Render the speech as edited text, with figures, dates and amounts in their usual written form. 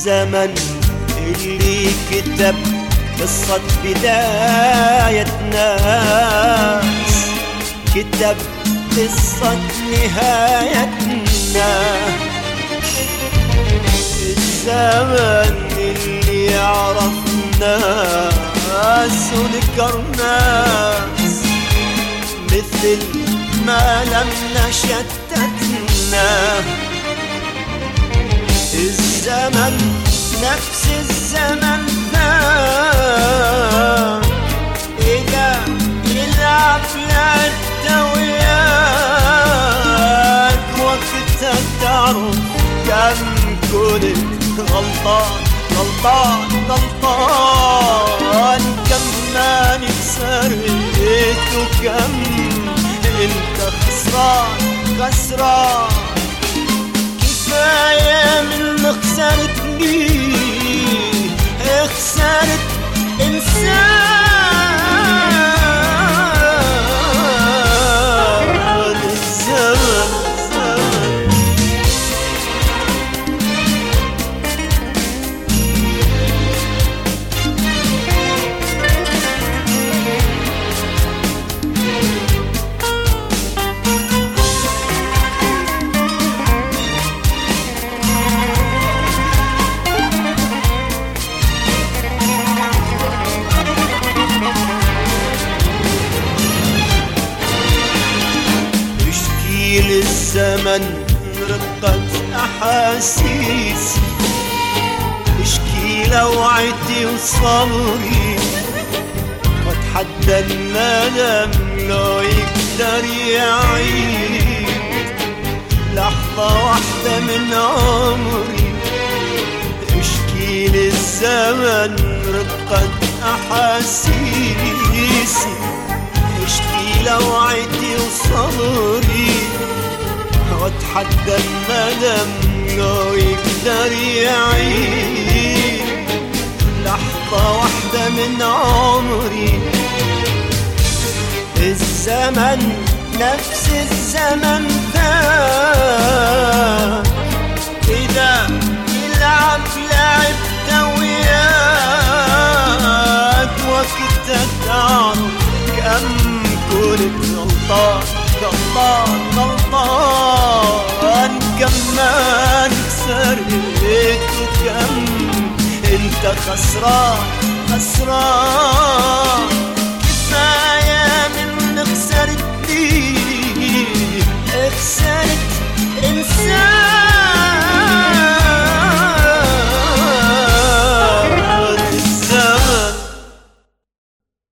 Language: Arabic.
الزمن اللي كتب قصة بداية ناس كتب قصة نهايتنا. الزمن اللي يعرف ناس ونكر ناس مثل ما لمنا شتتنا. الزمن نفس الزمن ذا إذا يلعب لعبته وياك وقتها تعرف كم كنت غلطان غلطان غلطان، كم ما نكسرت وكم انت خسران خسران. كفاية من خسرتني خسرت إنسان. الزمن للزمن رقة أحاسيسي، اشكي لوعتي وصبري واتحدى الندم لو يقدر يعيد لحظة واحدة من عمري. اشكي للزمن رقة أحاسيسي، اشكي لوعتي وصبري واتحدى الندم لو يقدر يعيد لحظة واحدة من عمري. الزمن نفس الزمن ذا إذا يلعب لعبته وياك وقتها تعرف كم كنت غلطان غلطان غلطان، كم ما كسرت وكم انت خسران خسران. كفاية من خسرتني خسرت إنسان.